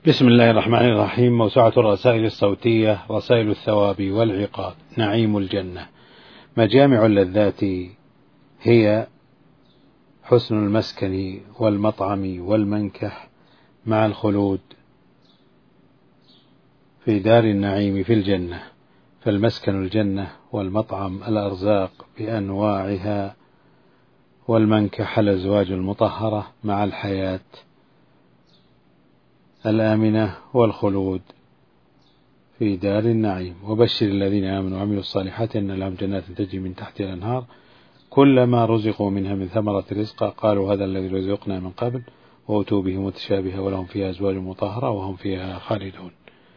بسم الله الرحمن الرحيم. موسوعة الرسائل الصوتية رسائل الثواب والعقاب. نعيم الجنة. مجامع اللذات هي حسن المسكن والمطعم والمنكح مع الخلود في دار النعيم في الجنة. فالمسكن الجنة، والمطعم الأرزاق بأنواعها، والمنكح الأزواج المطهرة مع الحياة الآمنة والخلود في دار النعيم. وبشر الذين آمنوا وعملوا الصالحات أن لهم جنات تجري من تحتها الأنهار كلما رزقوا منها من ثمرة رزقا قالوا هذا الذي رزقنا من قبل وأتوا به متشابها ولهم فيها أزواج مطهرة وهم فيها خالدون.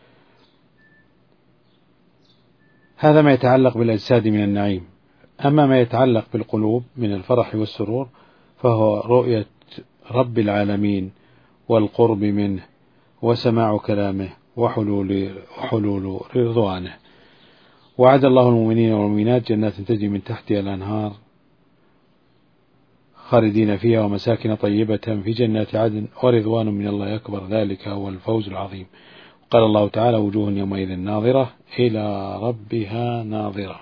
هذا ما يتعلق بالأجساد من النعيم. أما ما يتعلق بالقلوب من الفرح والسرور فهو رؤية رب العالمين والقرب منه وسماع كلامه وحلول رضوانه. وعد الله المؤمنين والمؤمنات جنات تجري من تحتها الأنهار خالدين فيها ومساكن طيبة في جنات عدن ورضوان من الله أكبر ذلك هو الفوز العظيم. قال الله تعالى وجوه يومئذ ناظرة إلى ربها ناظرة.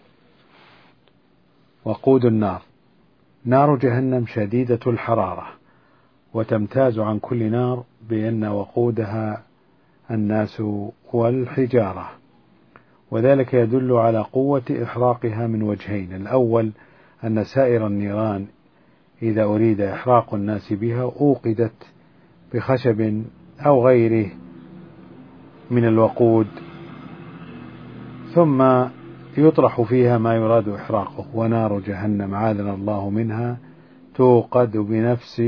وقود النار نار جهنم شديدة الحرارة، وتمتاز عن كل نار بأن وقودها الناس والحجارة، وذلك يدل على قوة إحراقها من وجهين. الأول أن سائر النيران إذا أريد إحراق الناس بها أوقدت بخشب أو غيره من الوقود ثم يطرح فيها ما يراد إحراقه. ونار جهنم عاذنا الله منها توقد بنفس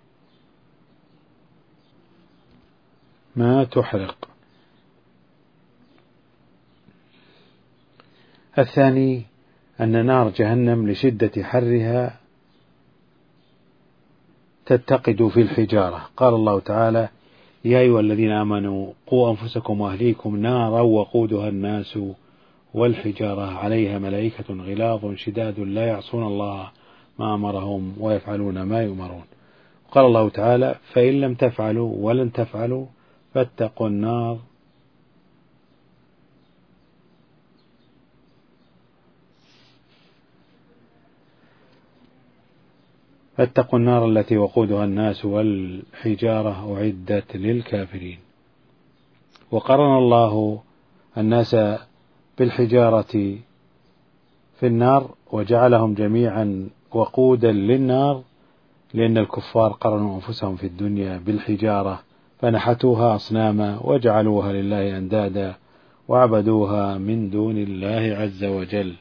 ما تحرق. الثاني أن نار جهنم لشدة حرها تتقد في الحجارة. قال الله تعالى يا أيها الذين آمنوا قوا أنفسكم وأهليكم نارا وقودها الناس والحجارة عليها ملائكة غلاظ شداد لا يعصون الله ما أمرهم ويفعلون ما يؤمرون. قال الله تعالى فإن لم تفعلوا ولن تفعلوا فاتقوا النار التي وقودها الناس والحجارة أعدت للكافرين. وقرن الله الناس بالحجارة في النار وجعلهم جميعا وقودا للنار لأن الكفار قرنوا أنفسهم في الدنيا بالحجارة فنحتوها أصناما وجعلوها لله أندادا وعبدوها من دون الله عز وجل.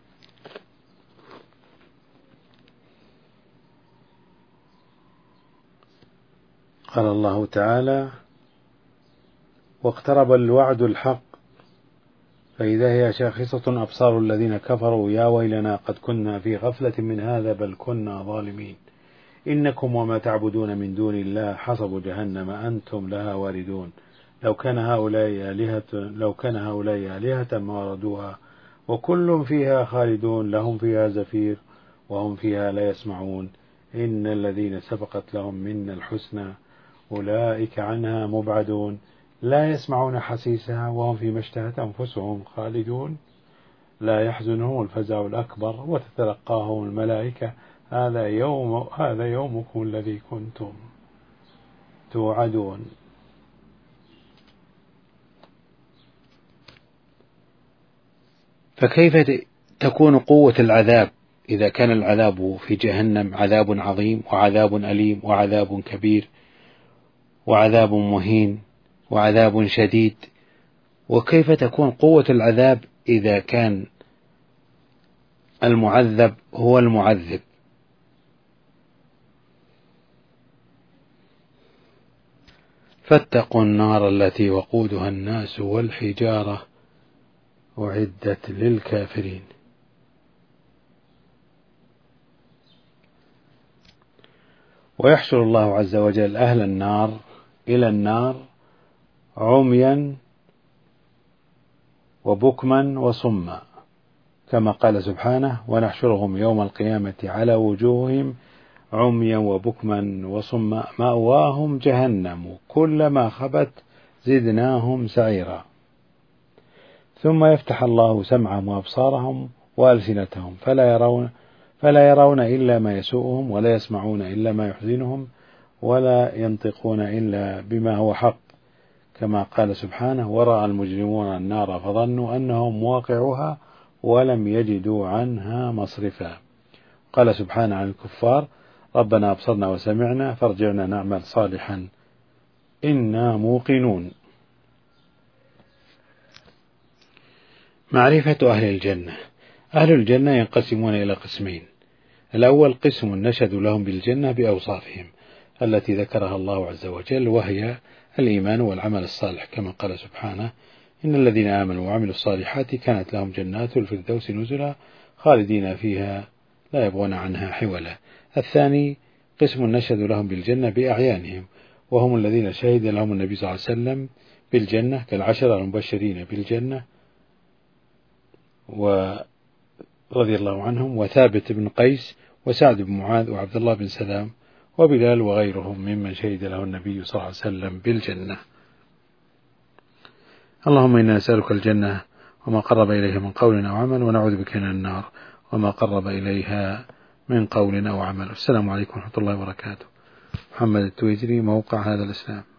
قال الله تعالى واقترب الوعد الحق فإذا هي شاخصة أبصار الذين كفروا يا ويلنا قد كنا في غفلة من هذا بل كنا ظالمين إنكم وما تعبدون من دون الله حصب جهنم أنتم لها واردون لو كان هؤلاء آلهة ما وردوها وكل فيها خالدون لهم فيها زفير وهم فيها لا يسمعون إن الذين سبقت لهم منا الحسنى أولئك عنها مبعدون لا يسمعون حسيسها وهم فيما اشتهت أنفسهم خالدون لا يحزنهم الفزع الأكبر وتتلقاهم الملائكة هذا يومكم الذي كنتم توعدون. فكيف تكون قوة العذاب إذا كان العذاب في جهنم عذاب عظيم وعذاب أليم وعذاب كبير وعذاب مهين وعذاب شديد؟ وكيف تكون قوة العذاب إذا كان المعذب هو المعذب؟ فاتقوا النار التي وقودها الناس والحجارة أعدت للكافرين. ويحشر الله عز وجل أهل النار إلى النار عميا وبكما وصما كما قال سبحانه ونحشرهم يوم القيامة على وجوههم عميا وبكما وصما مأواهم جهنم كلما خبت زدناهم سعيرا. ثم يفتح الله سمعهم وأبصارهم وألسنتهم فلا يرون إلا ما يسوءهم ولا يسمعون إلا ما يحزنهم ولا ينطقون إلا بما هو حق، كما قال سبحانه: ورأى المجرمون النار فظنوا أنهم واقعوها ولم يجدوا عنها مصرفا. قال سبحانه عن الكفار: ربنا أبصرنا وسمعنا فارجعنا نعمل صالحا إنا موقنون. معرفة أهل الجنة. أهل الجنة ينقسمون إلى قسمين: الأول قسم نشهد لهم بالجنة بأوصافهم التي ذكرها الله عز وجل، وهي الإيمان والعمل الصالح، كما قال سبحانه: إن الذين آمنوا وعملوا الصالحات كانت لهم جنات الفردوس نزلا خالدين فيها لا يبغون عنها حولا. الثاني قسم نشهد لهم بالجنة بأعيانهم، وهم الذين شهد لهم النبي صلى الله عليه وسلم بالجنة كالعشرة المبشرين بالجنة ورضي الله عنهم، وثابت بن قيس وسعد بن معاذ وعبد الله بن سلام وبلال وغيرهم ممن شهد له النبي صلى الله عليه وسلم بالجنة. اللهم إنا نسألك الجنة وما قرب إليها من قول أو عمل، ونعوذ بك من النار وما قرب إليها من قول أو عمل. السلام عليكم ورحمة الله وبركاته. محمد التويجري، موقع هذا الإسلام.